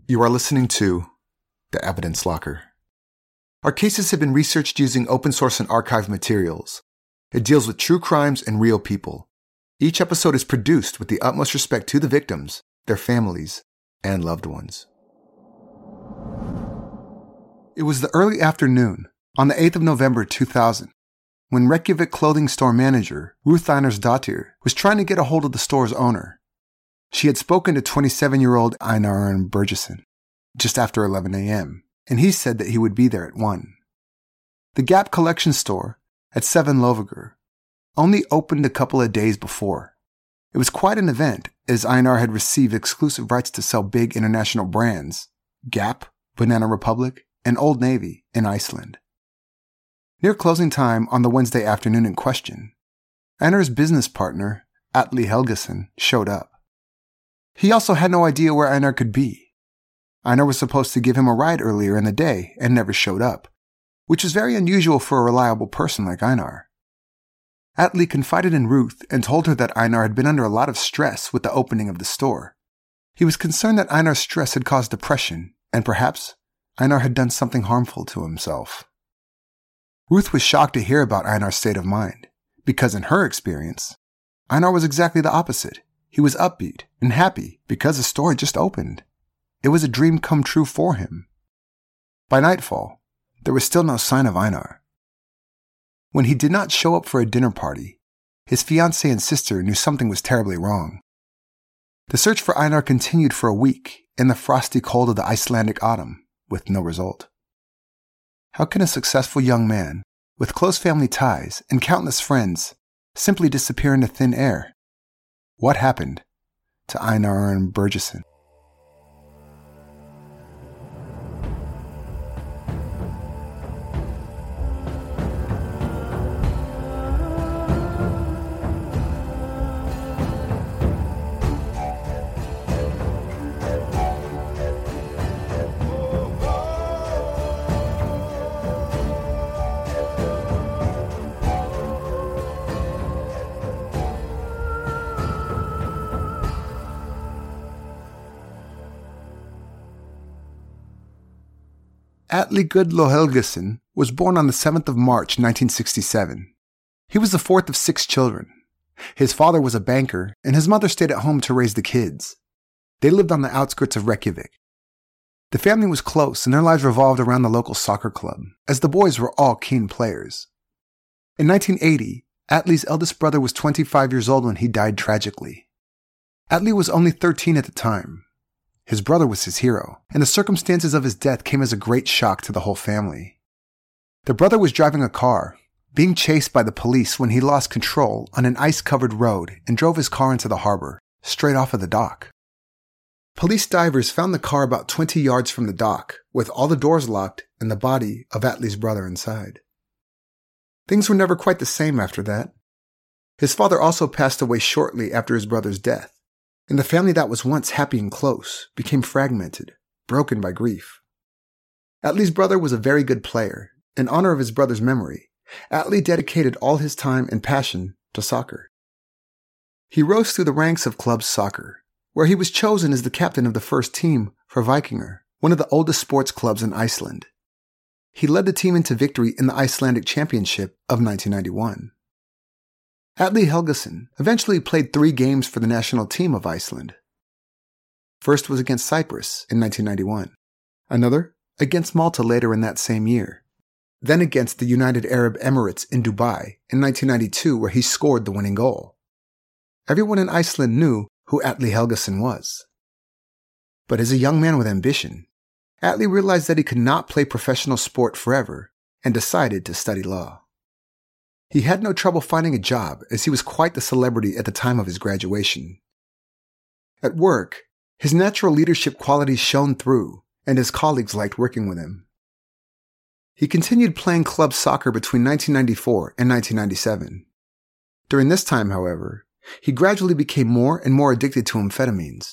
You are listening to The Evidence Locker. Our cases have been researched using open source and archive materials. It deals with true crimes and real people. Each episode is produced with the utmost respect to the victims, their families, and loved ones. It was the early afternoon on the 8th of November 2000 when Reykjavik clothing store manager Ruth Einarsdottir was trying to get a hold of the store's owner. She had spoken to 27-year-old Einar Örn Bergesen just after 11 a.m., and he said that he would be there at 1. The Gap collection store at 7 Lovagur only opened a couple of days before. It was quite an event, as Einar had received exclusive rights to sell big international brands, Gap, Banana Republic, and Old Navy in Iceland. Near closing time on the Wednesday afternoon in question, Einar's business partner, Atli Helgason, showed up. He also had no idea where Einar could be. Einar was supposed to give him a ride earlier in the day and never showed up, which was very unusual for a reliable person like Einar. Atli confided in Ruth and told her that Einar had been under a lot of stress with the opening of the store. He was concerned that Einar's stress had caused depression, and perhaps Einar had done something harmful to himself. Ruth was shocked to hear about Einar's state of mind, because in her experience, Einar was exactly the opposite. He was upbeat and happy because the store had just opened. It was a dream come true for him. By nightfall, there was still no sign of Einar. When he did not show up for a dinner party, his fiancée and sister knew something was terribly wrong. The search for Einar continued for a week in the frosty cold of the Icelandic autumn, with no result. How can a successful young man, with close family ties and countless friends, simply disappear into thin air? What happened to Einar Örn Bergesen? Atli Gudlo Helgason was born on the 7th of March 1967. He was the fourth of 6 children. His father was a banker, and his mother stayed at home to raise the kids. They lived on the outskirts of Reykjavik. The family was close, and their lives revolved around the local soccer club, as the boys were all keen players. In 1980, Atli's eldest brother was 25 years old when he died tragically. Atli was only 13 at the time. His brother was his hero, and the circumstances of his death came as a great shock to the whole family. The brother was driving a car, being chased by the police when he lost control on an ice-covered road and drove his car into the harbor, straight off of the dock. Police divers found the car about 20 yards from the dock, with all the doors locked and the body of Atli's brother inside. Things were never quite the same after that. His father also passed away shortly after his brother's death, and the family that was once happy and close became fragmented, broken by grief. Atli's brother was a very good player. In honor of his brother's memory, Atli dedicated all his time and passion to soccer. He rose through the ranks of club soccer, where he was chosen as the captain of the first team for Víkingur, one of the oldest sports clubs in Iceland. He led the team into victory in the Icelandic Championship of 1991. Atli Helgason eventually played 3 games for the national team of Iceland. First was against Cyprus in 1991, another against Malta later in that same year, then against the United Arab Emirates in Dubai in 1992 where he scored the winning goal. Everyone in Iceland knew who Atli Helgason was. But as a young man with ambition, Atli realized that he could not play professional sport forever and decided to study law. He had no trouble finding a job as he was quite the celebrity at the time of his graduation. At work, his natural leadership qualities shone through, and his colleagues liked working with him. He continued playing club soccer between 1994 and 1997. During this time, however, he gradually became more and more addicted to amphetamines.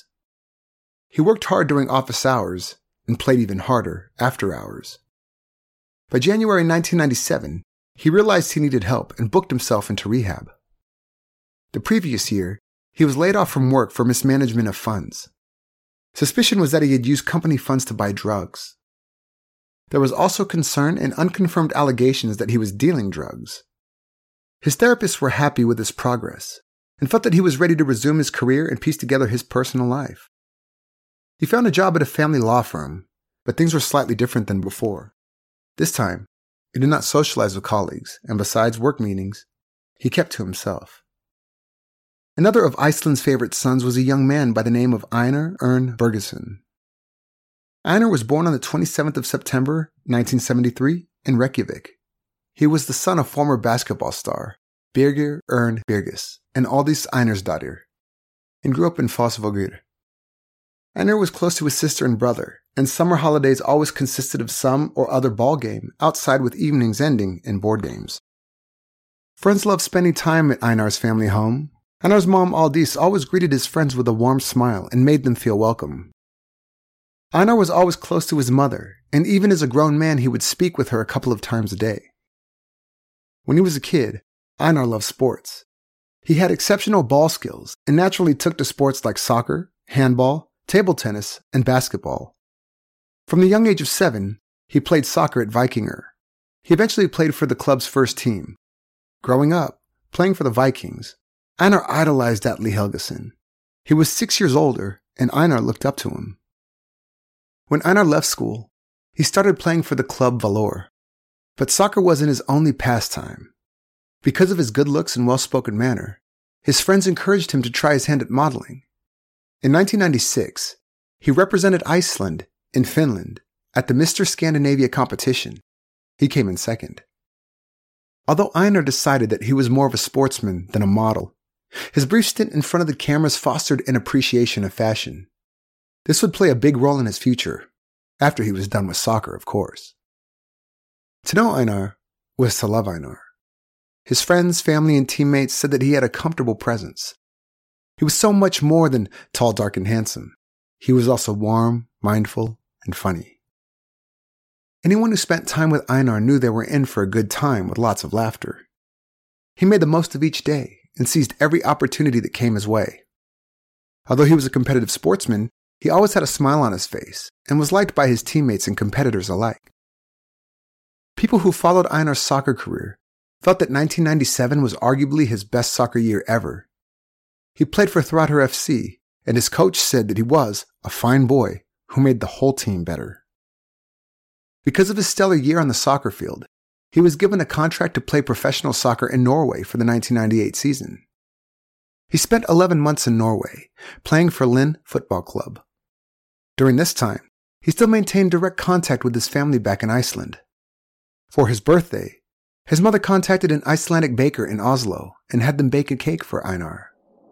He worked hard during office hours and played even harder after hours. By January 1997, he realized he needed help and booked himself into rehab. The previous year, he was laid off from work for mismanagement of funds. Suspicion was that he had used company funds to buy drugs. There was also concern and unconfirmed allegations that he was dealing drugs. His therapists were happy with his progress and felt that he was ready to resume his career and piece together his personal life. He found a job at a family law firm, but things were slightly different than before. This time, he did not socialize with colleagues, and besides work meetings, he kept to himself. Another of Iceland's favorite sons was a young man by the name of Einar Örn Bergsson. Einar was born on the 27th of September, 1973, in Reykjavik. He was the son of former basketball star Birgir Örn Birgis and Aldís Einarsdóttir, and grew up in Fossvogur. Einar was close to his sister and brother, and summer holidays always consisted of some or other ball game outside, with evenings ending in board games. Friends loved spending time at Einar's family home. Einar's mom, Aldís, always greeted his friends with a warm smile and made them feel welcome. Einar was always close to his mother, and even as a grown man, he would speak with her a couple of times a day. When he was a kid, Einar loved sports. He had exceptional ball skills and naturally took to sports like soccer, handball, table tennis, and basketball. From the young age of 7, he played soccer at Víkingur. He eventually played for the club's first team. Growing up, playing for the Vikings, Einar idolized Atli Helgason. He was 6 years older, and Einar looked up to him. When Einar left school, he started playing for the club Valur. But soccer wasn't his only pastime. Because of his good looks and well-spoken manner, his friends encouraged him to try his hand at modeling. In 1996, he represented Iceland in Finland at the Mr. Scandinavia competition. He came in second. Although Einar decided that he was more of a sportsman than a model, his brief stint in front of the cameras fostered an appreciation of fashion. This would play a big role in his future, after he was done with soccer, of course. To know Einar was to love Einar. His friends, family, and teammates said that he had a comfortable presence. He was so much more than tall, dark, and handsome. He was also warm, mindful, and funny. Anyone who spent time with Einar knew they were in for a good time with lots of laughter. He made the most of each day and seized every opportunity that came his way. Although he was a competitive sportsman, he always had a smile on his face and was liked by his teammates and competitors alike. People who followed Einar's soccer career felt that 1997 was arguably his best soccer year ever. He played for Throtter FC, and his coach said that he was a fine boy who made the whole team better. Because of his stellar year on the soccer field, he was given a contract to play professional soccer in Norway for the 1998 season. He spent 11 months in Norway, playing for Lyn Football Club. During this time, he still maintained direct contact with his family back in Iceland. For his birthday, his mother contacted an Icelandic baker in Oslo and had them bake a cake for Einar.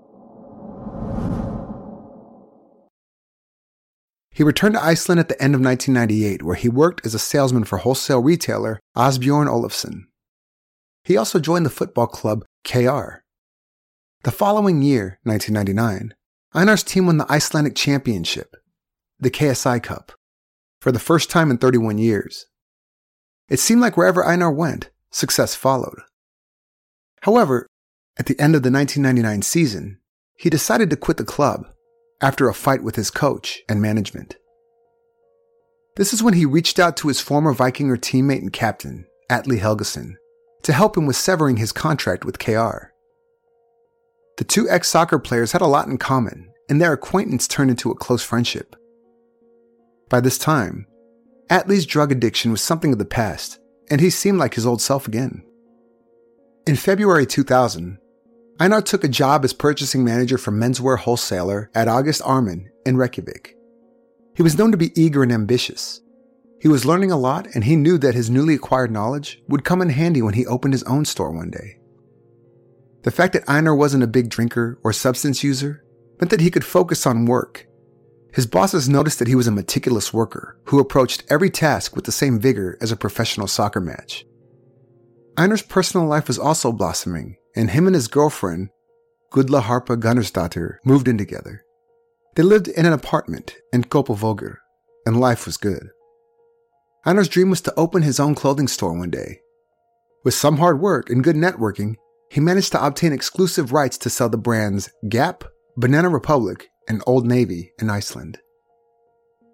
He returned to Iceland at the end of 1998, where he worked as a salesman for wholesale retailer Asbjorn Olufsen. He also joined the football club KR. The following year, 1999, Einar's team won the Icelandic Championship, the KSI Cup, for the first time in 31 years. It seemed like wherever Einar went, success followed. However, at the end of the 1999 season, he decided to quit the club after a fight with his coach and management. This is when he reached out to his former Víkingur teammate and captain, Atli Helgason, to help him with severing his contract with KR. The two ex-soccer players had a lot in common, and their acquaintance turned into a close friendship. By this time, Atli's drug addiction was something of the past, and he seemed like his old self again. In February 2000, Einar took a job as purchasing manager for menswear wholesaler at August Armin in Reykjavik. He was known to be eager and ambitious. He was learning a lot, and he knew that his newly acquired knowledge would come in handy when he opened his own store one day. The fact that Einar wasn't a big drinker or substance user meant that he could focus on work. His bosses noticed that he was a meticulous worker who approached every task with the same vigor as a professional soccer match. Einar's personal life was also blossoming, and him and his girlfriend, Gudla Harpa Gunnarsdóttir, moved in together. They lived in an apartment in Kópavogur, and life was good. Einar's dream was to open his own clothing store one day. With some hard work and good networking, he managed to obtain exclusive rights to sell the brands Gap, Banana Republic, and Old Navy in Iceland.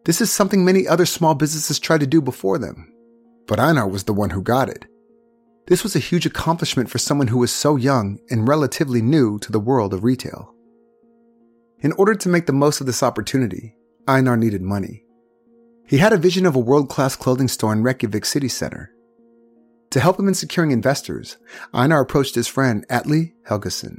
This is something many other small businesses tried to do before them, but Einar was the one who got it. This was a huge accomplishment for someone who was so young and relatively new to the world of retail. In order to make the most of this opportunity, Einar needed money. He had a vision of a world-class clothing store in Reykjavik city center. To help him in securing investors, Einar approached his friend Atli Helgason.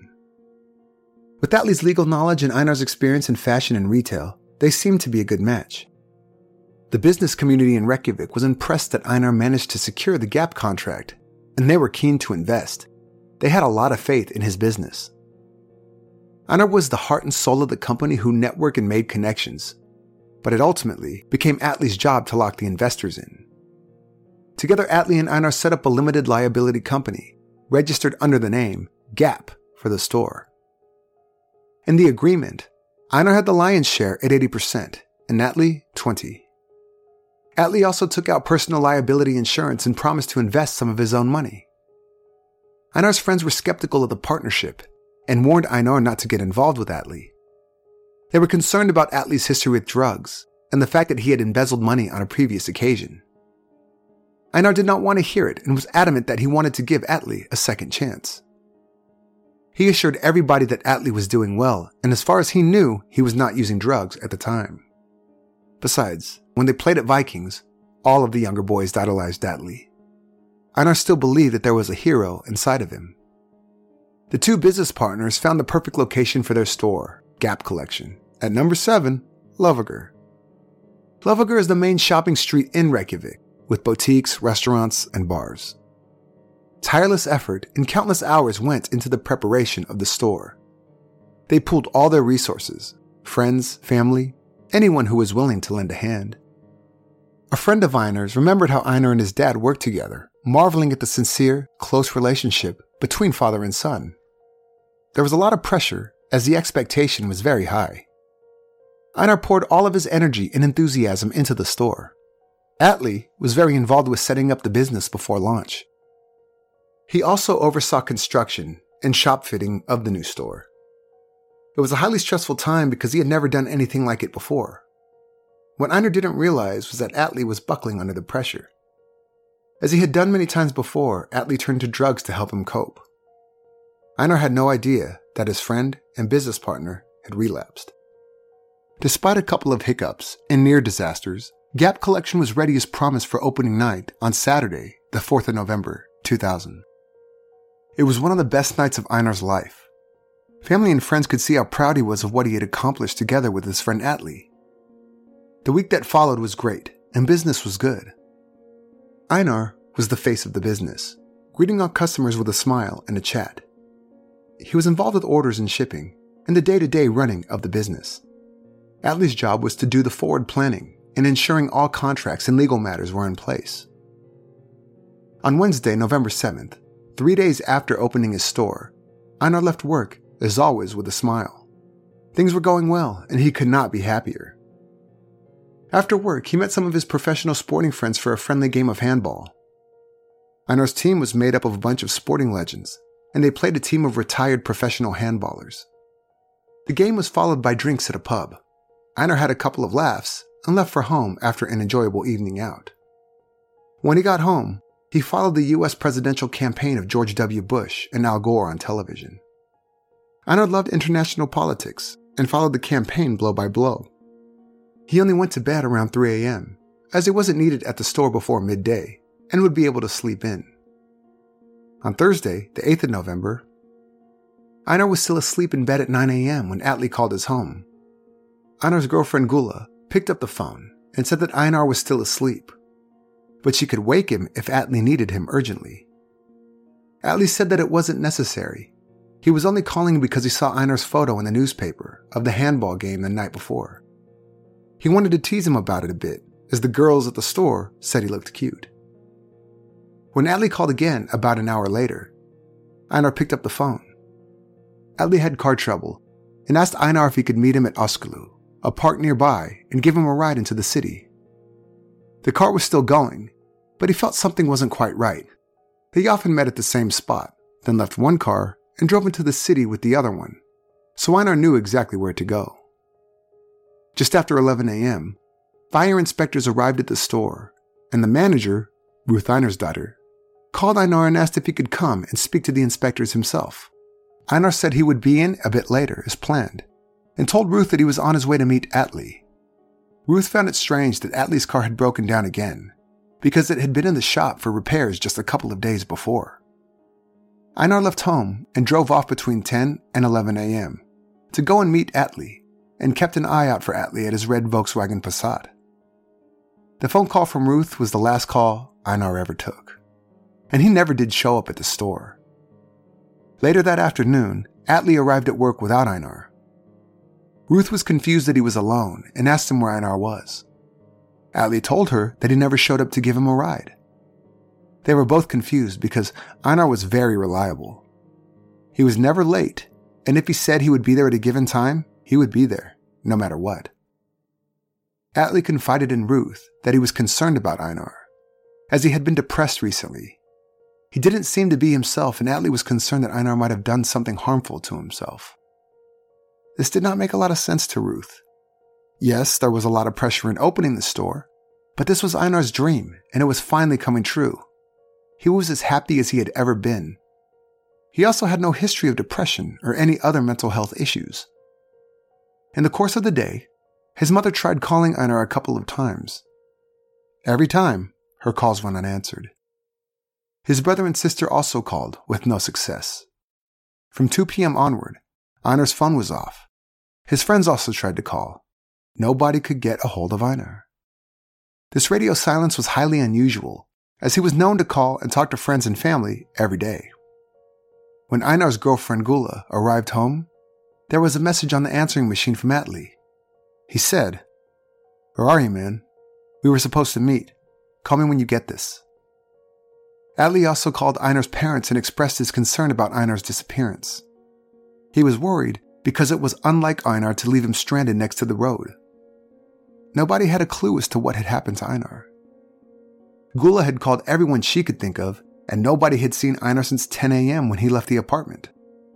With Atli's legal knowledge and Einar's experience in fashion and retail, they seemed to be a good match. The business community in Reykjavik was impressed that Einar managed to secure the Gap contract, and they were keen to invest. They had a lot of faith in his business. Einar was the heart and soul of the company who networked and made connections, but it ultimately became Atli's job to lock the investors in. Together, Atli and Einar set up a limited liability company, registered under the name Gap for the store. In the agreement, Einar had the lion's share at 80% and Atli 20%. Atli also took out personal liability insurance and promised to invest some of his own money. Einar's friends were skeptical of the partnership and warned Einar not to get involved with Atli. They were concerned about Atli's history with drugs and the fact that he had embezzled money on a previous occasion. Einar did not want to hear it and was adamant that he wanted to give Atli a second chance. He assured everybody that Atli was doing well, and as far as he knew, he was not using drugs at the time. Besides, when they played at Vikings, all of the younger boys idolized Atli. Einar still believed that there was a hero inside of him. The two business partners found the perfect location for their store, Gap Collection, at number 7, Lovagur. Lovagur is the main shopping street in Reykjavik, with boutiques, restaurants, and bars. Tireless effort and countless hours went into the preparation of the store. They pooled all their resources, friends, family, anyone who was willing to lend a hand. A friend of Einar's remembered how Einar and his dad worked together, marveling at the sincere, close relationship between father and son. There was a lot of pressure, as the expectation was very high. Einar poured all of his energy and enthusiasm into the store. Atli was very involved with setting up the business before launch. He also oversaw construction and shop fitting of the new store. It was a highly stressful time because he had never done anything like it before. What Einar didn't realize was that Atli was buckling under the pressure. As he had done many times before, Atli turned to drugs to help him cope. Einar had no idea that his friend and business partner had relapsed. Despite a couple of hiccups and near disasters, Gap Collection was ready as promised for opening night on Saturday, the 4th of November, 2000. It was one of the best nights of Einar's life. Family and friends could see how proud he was of what he had accomplished together with his friend Atli. The week that followed was great, and business was good. Einar was the face of the business, greeting all customers with a smile and a chat. He was involved with orders and shipping, and the day-to-day running of the business. Atli's job was to do the forward planning and ensuring all contracts and legal matters were in place. On Wednesday, November 7th, 3 days after opening his store, Einar left work, as always, with a smile. Things were going well, and he could not be happier. After work, he met some of his professional sporting friends for a friendly game of handball. Einar's team was made up of a bunch of sporting legends, and they played a team of retired professional handballers. The game was followed by drinks at a pub. Einar had a couple of laughs and left for home after an enjoyable evening out. When he got home, he followed the U.S. presidential campaign of George W. Bush and Al Gore on television. Einar loved international politics and followed the campaign blow by blow. He only went to bed around 3 a.m., as he wasn't needed at the store before midday and would be able to sleep in. On Thursday, the 8th of November, Einar was still asleep in bed at 9 a.m. when Atli called his home. Einar's girlfriend Gula picked up the phone and said that Einar was still asleep, but she could wake him if Atli needed him urgently. Atli said that it wasn't necessary. He was only calling because he saw Einar's photo in the newspaper of the handball game the night before. He wanted to tease him about it a bit, as the girls at the store said he looked cute. When Atli called again about an hour later, Einar picked up the phone. Atli had car trouble and asked Einar if he could meet him at Oskalu, a park nearby, and give him a ride into the city. The car was still going, but he felt something wasn't quite right. They often met at the same spot, then left one car and drove into the city with the other one, so Einar knew exactly where to go. Just after 11 a.m., fire inspectors arrived at the store, and the manager, Ruth Einarsdottir, called Einar and asked if he could come and speak to the inspectors himself. Einar said he would be in a bit later, as planned, and told Ruth that he was on his way to meet Atli. Ruth found it strange that Atli's car had broken down again, because it had been in the shop for repairs just a couple of days before. Einar left home and drove off between 10 and 11 a.m. to go and meet Atli, and kept an eye out for Atli at his red Volkswagen Passat. The phone call from Ruth was the last call Einar ever took, and he never did show up at the store. Later that afternoon, Atli arrived at work without Einar. Ruth was confused that he was alone and asked him where Einar was. Atli told her that he never showed up to give him a ride. They were both confused because Einar was very reliable. He was never late, and if he said he would be there at a given time, he would be there, no matter what. Atli confided in Ruth that he was concerned about Einar, as he had been depressed recently. He didn't seem to be himself, and Atli was concerned that Einar might have done something harmful to himself. This did not make a lot of sense to Ruth. Yes, there was a lot of pressure in opening the store, but this was Einar's dream, and it was finally coming true. He was as happy as he had ever been. He also had no history of depression or any other mental health issues. In the course of the day, his mother tried calling Einar a couple of times. Every time, her calls went unanswered. His brother and sister also called, with no success. From 2 p.m. onward, Einar's phone was off. His friends also tried to call. Nobody could get a hold of Einar. This radio silence was highly unusual, as he was known to call and talk to friends and family every day. When Einar's girlfriend Gula arrived home, there was a message on the answering machine from Atli. He said, "Where are you, man? We were supposed to meet. Call me when you get this." Atli also called Einar's parents and expressed his concern about Einar's disappearance. He was worried because it was unlike Einar to leave him stranded next to the road. Nobody had a clue as to what had happened to Einar. Gula had called everyone she could think of, and nobody had seen Einar since 10 a.m. when he left the apartment.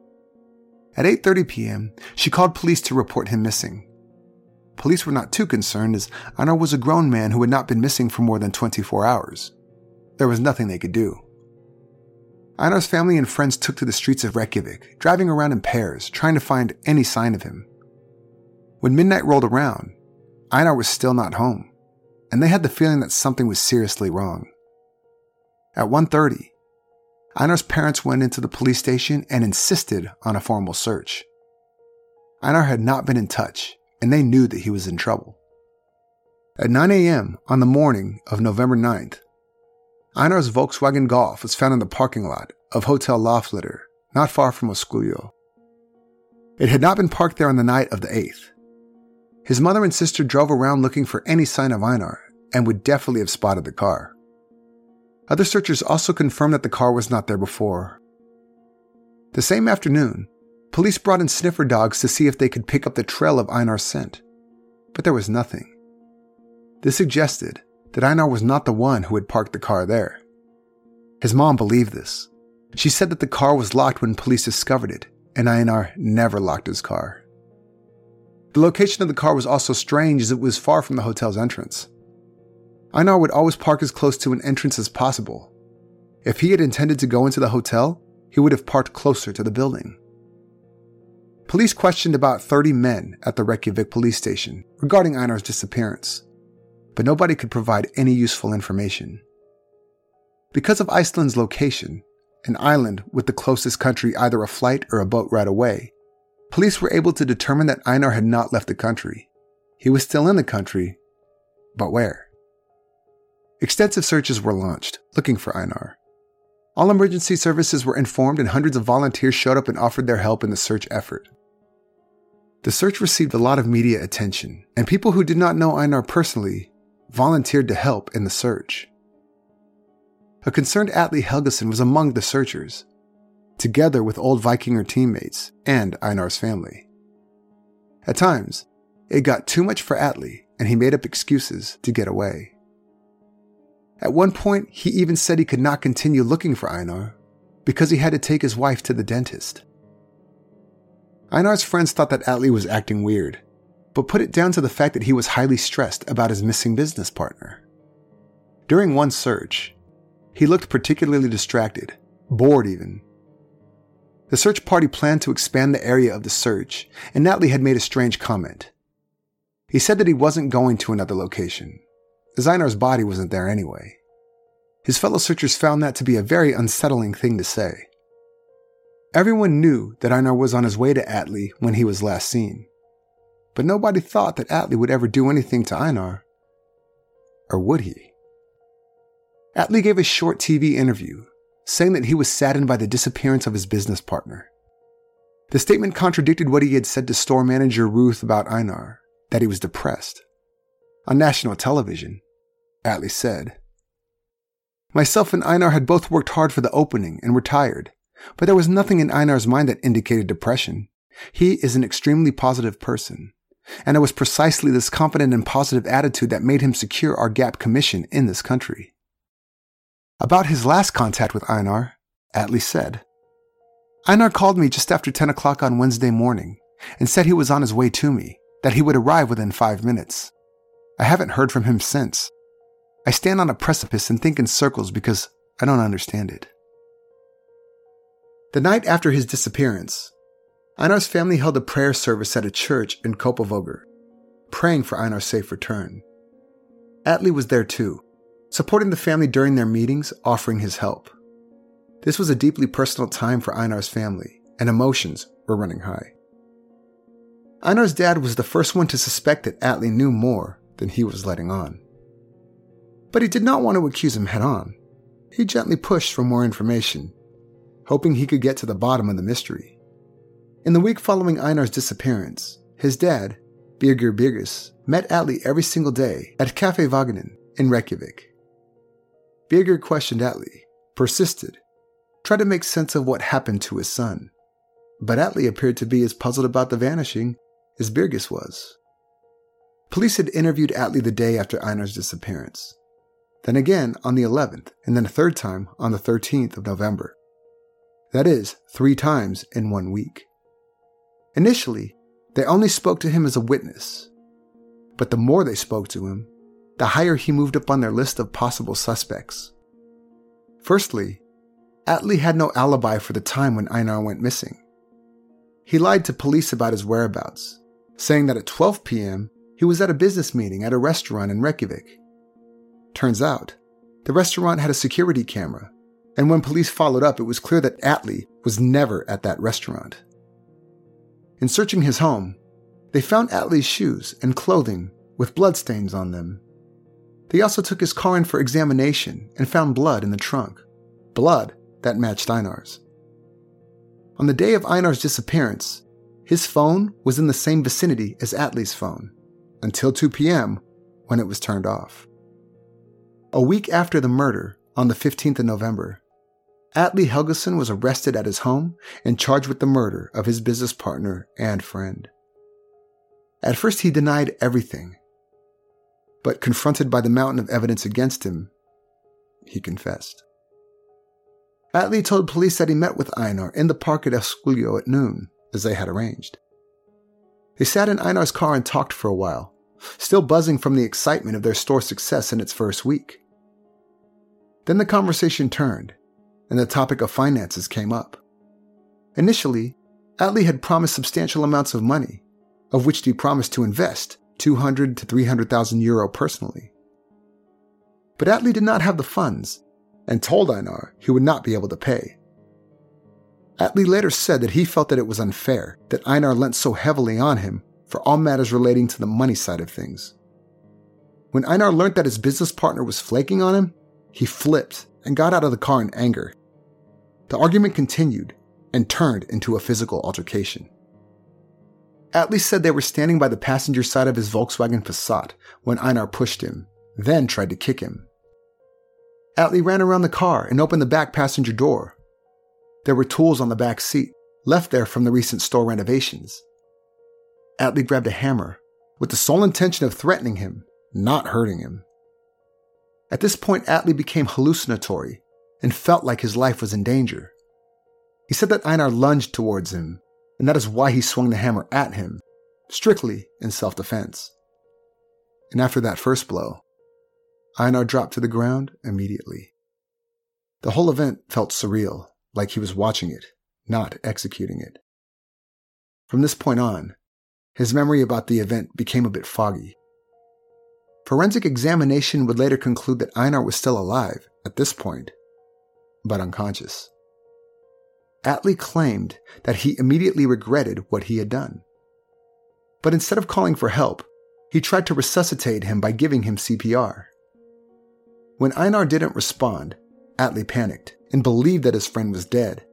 At 8:30 p.m., she called police to report him missing. Police were not too concerned, as Einar was a grown man who had not been missing for more than 24 hours. There was nothing they could do. Einar's family and friends took to the streets of Reykjavik, driving around in pairs, trying to find any sign of him. When midnight rolled around, Einar was still not home, and they had the feeling that something was seriously wrong. At 1:30, Einar's parents went into the police station and insisted on a formal search. Einar had not been in touch, and they knew that he was in trouble. At 9 a.m. on the morning of November 9th, Einar's Volkswagen Golf was found in the parking lot of Hotel Loflitter, not far from Oskuljo. It had not been parked there on the night of the 8th. His mother and sister drove around looking for any sign of Einar and would definitely have spotted the car. Other searchers also confirmed that the car was not there before. The same afternoon, police brought in sniffer dogs to see if they could pick up the trail of Einar's scent, but there was nothing. This suggested that Einar was not the one who had parked the car there. His mom believed this. She said that the car was locked when police discovered it, and Einar never locked his car. The location of the car was also strange, as it was far from the hotel's entrance. Einar would always park as close to an entrance as possible. If he had intended to go into the hotel, he would have parked closer to the building. Police questioned about 30 men at the Reykjavik police station regarding Einar's disappearance, but nobody could provide any useful information. Because of Iceland's location, an island with the closest country either a flight or a boat ride away, police were able to determine that Einar had not left the country. He was still in the country, but where? Extensive searches were launched, looking for Einar. All emergency services were informed, and hundreds of volunteers showed up and offered their help in the search effort. The search received a lot of media attention, and people who did not know Einar personally volunteered to help in the search. A concerned Atli Helgason was among the searchers, together with old Vikinger teammates and Einar's family. At times, it got too much for Atli, and he made up excuses to get away. At one point, he even said he could not continue looking for Einar because he had to take his wife to the dentist. Einar's friends thought that Atli was acting weird. but put it down to the fact that he was highly stressed about his missing business partner. During one search, he looked particularly distracted, bored even. The search party planned to expand the area of the search, and Atlee had made a strange comment. He said that he wasn't going to another location, as Einar's body wasn't there anyway. His fellow searchers found that to be a very unsettling thing to say. Everyone knew that Einar was on his way to Atlee when he was last seen, but nobody thought that Atlee would ever do anything to Einar. Or would he? Atlee gave a short TV interview, saying that he was saddened by the disappearance of his business partner. The statement contradicted what he had said to store manager Ruth about Einar, that he was depressed. On national television, Atlee said, "Myself and Einar had both worked hard for the opening and were tired, but there was nothing in Einar's mind that indicated depression. He is an extremely positive person, and it was precisely this confident and positive attitude that made him secure our GAP commission in this country." About his last contact with Einar, Atlee said, "Einar called me just after 10 o'clock on Wednesday morning and said he was on his way to me, that he would arrive within 5 minutes. I haven't heard from him since. I stand on a precipice and think in circles because I don't understand it." The night after his disappearance, Einar's family held a prayer service at a church in Kopovogur, praying for Einar's safe return. Atlee was there too, supporting the family during their meetings, offering his help. This was a deeply personal time for Einar's family, and emotions were running high. Einar's dad was the first one to suspect that Atlee knew more than he was letting on. But he did not want to accuse him head-on. He gently pushed for more information, hoping he could get to the bottom of the mystery. In the week following Einar's disappearance, his dad, Birgir Birgis, met Atlee every single day at Café Vaganin in Reykjavik. Birgir questioned Atlee, persisted, tried to make sense of what happened to his son. But Atlee appeared to be as puzzled about the vanishing as Birgis was. Police had interviewed Atlee the day after Einar's disappearance, then again on the 11th, and then a third time on the 13th of November. That is, 3 times in 1 week. Initially, they only spoke to him as a witness, but the more they spoke to him, the higher he moved up on their list of possible suspects. Firstly, Atlee had no alibi for the time when Einar went missing. He lied to police about his whereabouts, saying that at 12 p.m. he was at a business meeting at a restaurant in Reykjavik. Turns out, the restaurant had a security camera, and when police followed up, it was clear that Atlee was never at that restaurant. In searching his home, they found Atlee's shoes and clothing with bloodstains on them. They also took his car in for examination and found blood in the trunk, blood that matched Einar's. On the day of Einar's disappearance, his phone was in the same vicinity as Atlee's phone, until 2 p.m. when it was turned off. A week after the murder, on the 15th of November, Atlee Helgason was arrested at his home and charged with the murder of his business partner and friend. At first he denied everything, but confronted by the mountain of evidence against him, he confessed. Atlee told police that he met with Einar in the park at Esquilio at noon, as they had arranged. They sat in Einar's car and talked for a while, still buzzing from the excitement of their store's success in its first week. Then the conversation turned, and the topic of finances came up. Initially, Atlee had promised substantial amounts of money, of which he promised to invest 200 to 300,000 euro personally. But Atlee did not have the funds, and told Einar he would not be able to pay. Atlee later said that he felt that it was unfair that Einar lent so heavily on him for all matters relating to the money side of things. When Einar learned that his business partner was flaking on him, he flipped and got out of the car in anger. The argument continued and turned into a physical altercation. Atlee said they were standing by the passenger side of his Volkswagen Passat when Einar pushed him, then tried to kick him. Atlee ran around the car and opened the back passenger door. There were tools on the back seat, left there from the recent store renovations. Atlee grabbed a hammer, with the sole intention of threatening him, not hurting him. At this point, Atlee became hallucinatory and felt like his life was in danger. He said that Einar lunged towards him, and that is why he swung the hammer at him, strictly in self-defense. And after that first blow, Einar dropped to the ground immediately. The whole event felt surreal, like he was watching it, not executing it. From this point on, his memory about the event became a bit foggy. Forensic examination would later conclude that Einar was still alive at this point, but unconscious. Atli claimed that he immediately regretted what he had done. But instead of calling for help, he tried to resuscitate him by giving him CPR. When Einar didn't respond, Atli panicked and believed that his friend was dead.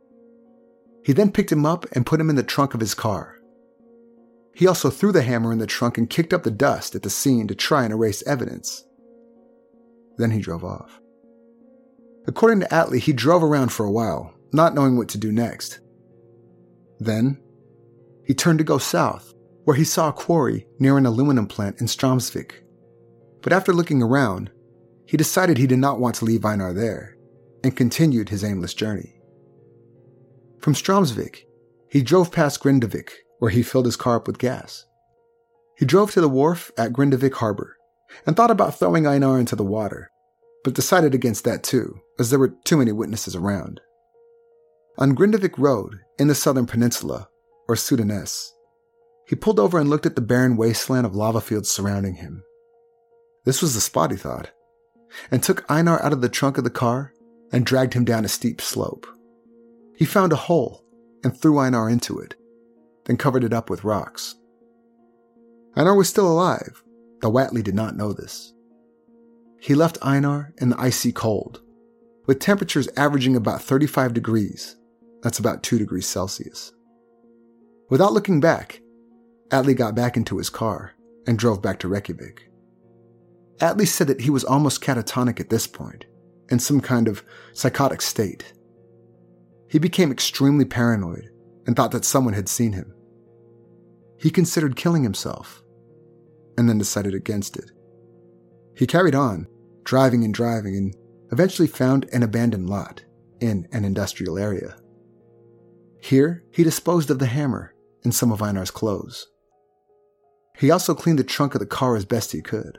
He then picked him up and put him in the trunk of his car. He also threw the hammer in the trunk and kicked up the dust at the scene to try and erase evidence. Then he drove off. According to Atli, he drove around for a while, not knowing what to do next. Then, he turned to go south, where he saw a quarry near an aluminum plant in Stromsvik. But after looking around, he decided he did not want to leave Einar there, and continued his aimless journey. From Stromsvik, he drove past Grindavik, where he filled his car up with gas. He drove to the wharf at Grindavik Harbor, and thought about throwing Einar into the water, but decided against that too, as there were too many witnesses around. On Grindavik Road, in the southern peninsula, or Sudaness, he pulled over and looked at the barren wasteland of lava fields surrounding him. This was the spot, he thought, and took Einar out of the trunk of the car and dragged him down a steep slope. He found a hole and threw Einar into it, then covered it up with rocks. Einar was still alive, though Atli did not know this. He left Einar in the icy cold, with temperatures averaging about 35 degrees. That's about 2 degrees Celsius. Without looking back, Atli got back into his car and drove back to Reykjavik. Atli said that he was almost catatonic at this point, in some kind of psychotic state. He became extremely paranoid and thought that someone had seen him. He considered killing himself, and then decided against it. He carried on, driving, and eventually found an abandoned lot in an industrial area. Here, he disposed of the hammer and some of Einar's clothes. He also cleaned the trunk of the car as best he could.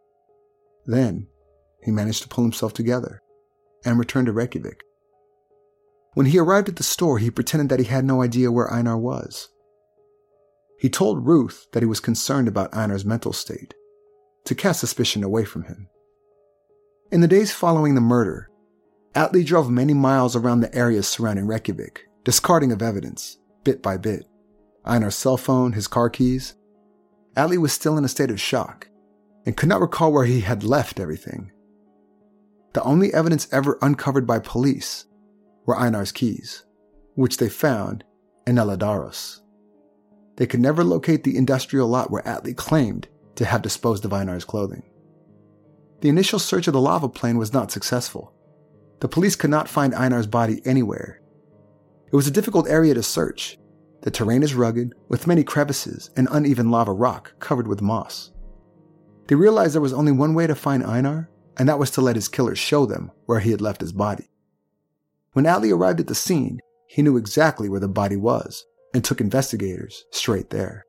Then, he managed to pull himself together and returned to Reykjavik. When he arrived at the store, he pretended that he had no idea where Einar was. He told Ruth that he was concerned about Einar's mental state, to cast suspicion away from him. In the days following the murder, Atli drove many miles around the areas surrounding Reykjavik, discarding of evidence, bit by bit. Einar's cell phone, his car keys. Atli was still in a state of shock, and could not recall where he had left everything. The only evidence ever uncovered by police were Einar's keys, which they found in Eladáros. They could never locate the industrial lot where Atli claimed to have disposed of Einar's clothing. The initial search of the lava plain was not successful. The police could not find Einar's body anywhere. It was a difficult area to search. The terrain is rugged, with many crevices and uneven lava rock covered with moss. They realized there was only one way to find Einar, and that was to let his killers show them where he had left his body. When Atli arrived at the scene, he knew exactly where the body was, and took investigators straight there.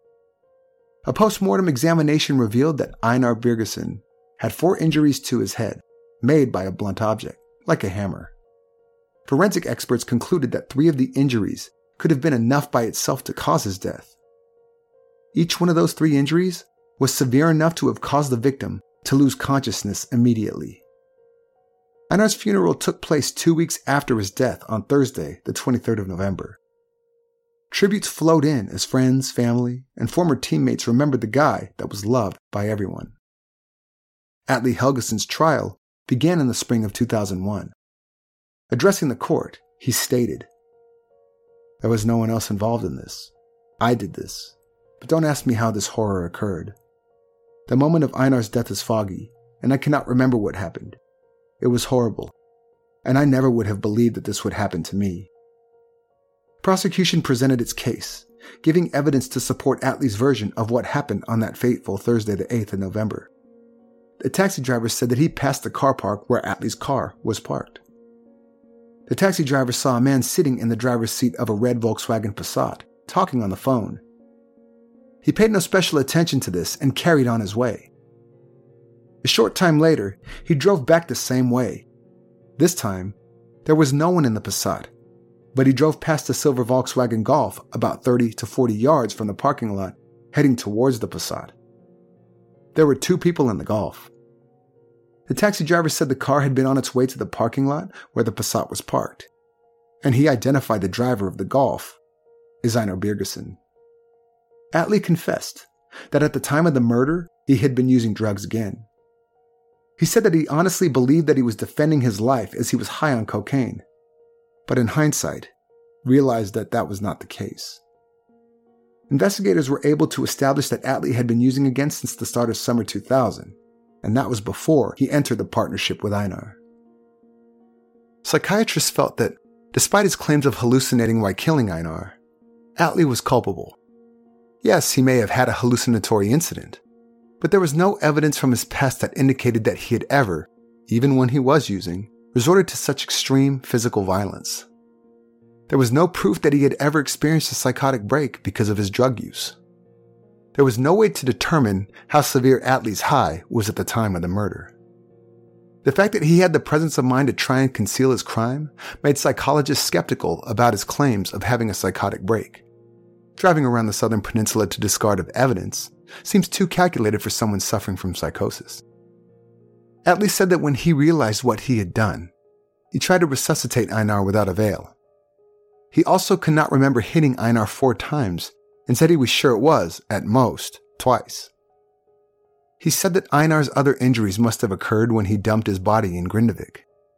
A post-mortem examination revealed that Einar Birgisson had 4 injuries to his head, made by a blunt object, like a hammer. Forensic experts concluded that 3 of the injuries could have been enough by itself to cause his death. Each one of those 3 injuries was severe enough to have caused the victim to lose consciousness immediately. Einar's funeral took place 2 weeks after his death on Thursday, the 23rd of November. Tributes flowed in as friends, family, and former teammates remembered the guy that was loved by everyone. Atli Helgesson's trial began in the spring of 2001. Addressing the court, he stated, "There was no one else involved in this. I did this, but don't ask me how this horror occurred. The moment of Einar's death is foggy, and I cannot remember what happened. It was horrible, and I never would have believed that this would happen to me." Prosecution presented its case, giving evidence to support Atli's version of what happened on that fateful Thursday the 8th of November. The taxi driver said that he passed the car park where Atli's car was parked. The taxi driver saw a man sitting in the driver's seat of a red Volkswagen Passat, talking on the phone. He paid no special attention to this and carried on his way. A short time later, he drove back the same way. This time, there was no one in the Passat, but he drove past the silver Volkswagen Golf about 30 to 40 yards from the parking lot, heading towards the Passat. There were 2 people in the Golf. The taxi driver said the car had been on its way to the parking lot where the Passat was parked, and he identified the driver of the Golf as Einar Birgisson. Atli confessed that at the time of the murder, he had been using drugs again. He said that he honestly believed that he was defending his life as he was high on cocaine, but in hindsight, realized that that was not the case. Investigators were able to establish that Atli had been using again since the start of summer 2000, and that was before he entered the partnership with Einar. Psychiatrists felt that, despite his claims of hallucinating while killing Einar, Atli was culpable. Yes, he may have had a hallucinatory incident, but there was no evidence from his past that indicated that he had ever, even when he was using, resorted to such extreme physical violence. There was no proof that he had ever experienced a psychotic break because of his drug use. There was no way to determine how severe Atli's high was at the time of the murder. The fact that he had the presence of mind to try and conceal his crime made psychologists skeptical about his claims of having a psychotic break. Driving around the southern peninsula to discard of evidence seems too calculated for someone suffering from psychosis. Atli said that when he realized what he had done, he tried to resuscitate Einar without avail. He also could not remember hitting Einar 4 times and said he was sure it was, at most, twice. He said that Einar's other injuries must have occurred when he dumped his body in Grindavik.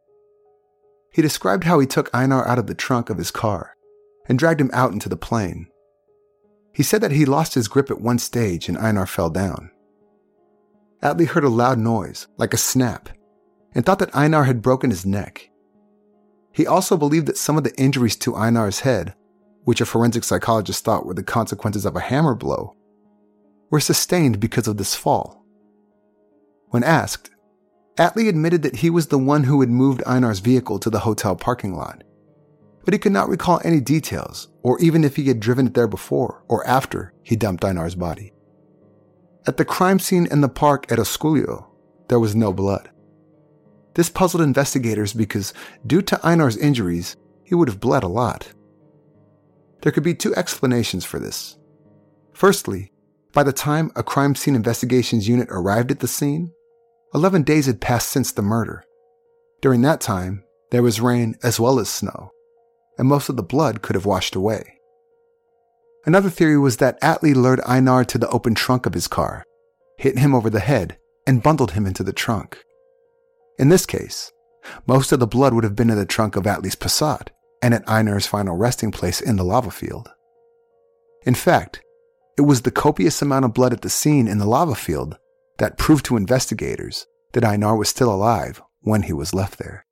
He described how he took Einar out of the trunk of his car and dragged him out into the plain. He said that he lost his grip at one stage and Einar fell down. Atli heard a loud noise, like a snap, and thought that Einar had broken his neck. He also believed that some of the injuries to Einar's head, which a forensic psychologist thought were the consequences of a hammer blow, were sustained because of this fall. When asked, Atli admitted that he was the one who had moved Einar's vehicle to the hotel parking lot, but he could not recall any details, or even if he had driven it there before or after he dumped Einar's body. At the crime scene in the park at Osculio, there was no blood. This puzzled investigators because, due to Einar's injuries, he would have bled a lot. There could be 2 explanations for this. Firstly, by the time a crime scene investigations unit arrived at the scene, 11 days had passed since the murder. During that time, there was rain as well as snow, and most of the blood could have washed away. Another theory was that Atli lured Einar to the open trunk of his car, hit him over the head, and bundled him into the trunk. In this case, most of the blood would have been in the trunk of Atli's Passat and at Einar's final resting place in the lava field. In fact, it was the copious amount of blood at the scene in the lava field that proved to investigators that Einar was still alive when he was left there.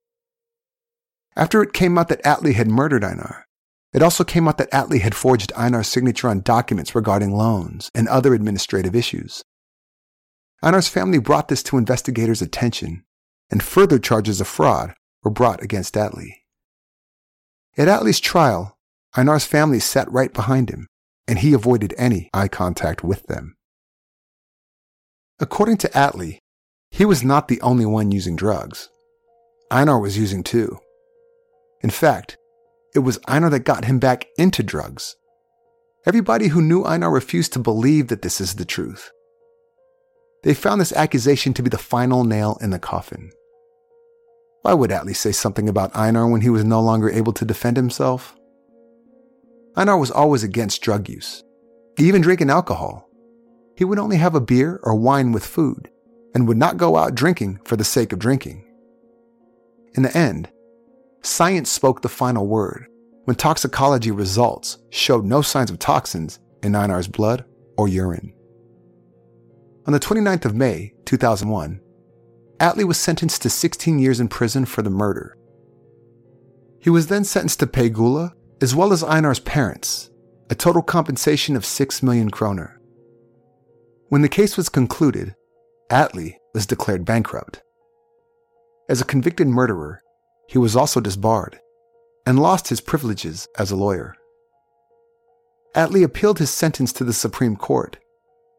After it came out that Atli had murdered Einar, it also came out that Atli had forged Einar's signature on documents regarding loans and other administrative issues. Einar's family brought this to investigators' attention, and further charges of fraud were brought against Atli. At Atli's trial, Einar's family sat right behind him, and he avoided any eye contact with them. According to Atli, he was not the only one using drugs. Einar was using too. In fact, it was Einar that got him back into drugs. Everybody who knew Einar refused to believe that this is the truth. They found this accusation to be the final nail in the coffin. Why would Atli say something about Einar when he was no longer able to defend himself? Einar was always against drug use, even drinking alcohol. He would only have a beer or wine with food, and would not go out drinking for the sake of drinking. In the end, science spoke the final word when toxicology results showed no signs of toxins in Einar's blood or urine. On the 29th of May, 2001, Atli was sentenced to 16 years in prison for the murder. He was then sentenced to pay Gula, as well as Einar's parents, a total compensation of 6 million kroner. When the case was concluded, Atli was declared bankrupt. As a convicted murderer, he was also disbarred and lost his privileges as a lawyer. Atli appealed his sentence to the Supreme Court,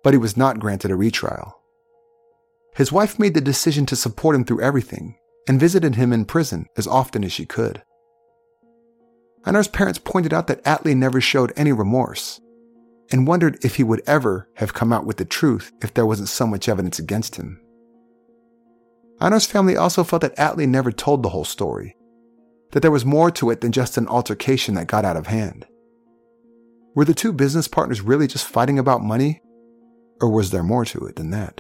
but he was not granted a retrial. His wife made the decision to support him through everything and visited him in prison as often as she could. Einar's parents pointed out that Atli never showed any remorse and wondered if he would ever have come out with the truth if there wasn't so much evidence against him. Einar's family also felt that Atli never told the whole story, that there was more to it than just an altercation that got out of hand. Were the two business partners really just fighting about money, or was there more to it than that?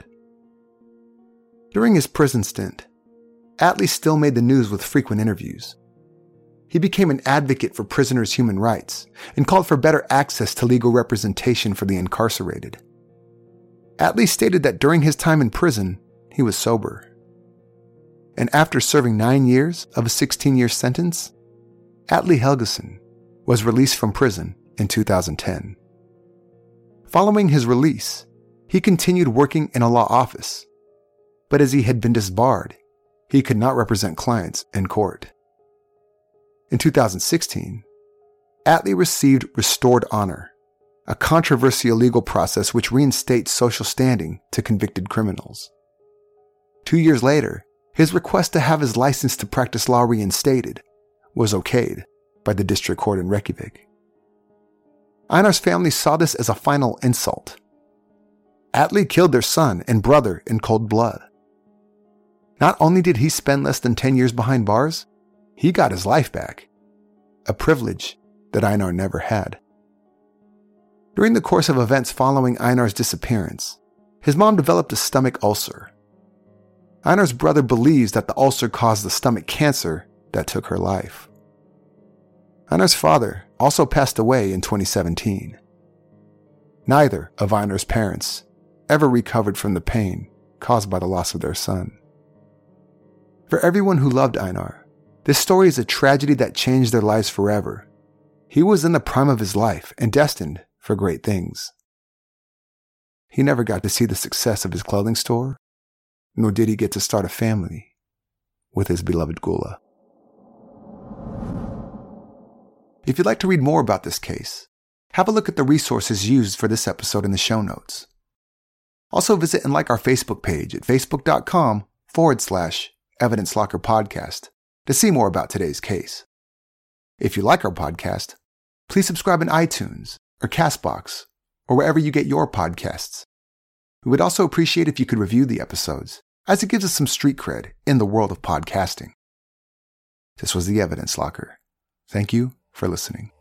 During his prison stint, Atli still made the news with frequent interviews. He became an advocate for prisoners' human rights and called for better access to legal representation for the incarcerated. Atli stated that during his time in prison, he was sober. And after serving 9 years of a 16-year sentence, Atli Helgason was released from prison in 2010. Following his release, he continued working in a law office, but as he had been disbarred, he could not represent clients in court. In 2016, Atli received restored honor, a controversial legal process which reinstates social standing to convicted criminals. 2 years later, his request to have his license to practice law reinstated was okayed by the district court in Reykjavik. Einar's family saw this as a final insult. Atli killed their son and brother in cold blood. Not only did he spend less than 10 years behind bars, he got his life back, a privilege that Einar never had. During the course of events following Einar's disappearance, his mom developed a stomach ulcer. Einar's brother believes that the ulcer caused the stomach cancer that took her life. Einar's father also passed away in 2017. Neither of Einar's parents ever recovered from the pain caused by the loss of their son. For everyone who loved Einar, this story is a tragedy that changed their lives forever. He was in the prime of his life and destined for great things. He never got to see the success of his clothing store, nor did he get to start a family with his beloved Gula. If you'd like to read more about this case, have a look at the resources used for this episode in the show notes. Also visit and like our Facebook page at facebook.com/Evidence Locker Podcast to see more about today's case. If you like our podcast, please subscribe in iTunes or CastBox or wherever you get your podcasts. We would also appreciate if you could review the episodes, as it gives us some street cred in the world of podcasting. This was the Evidence Locker. Thank you for listening.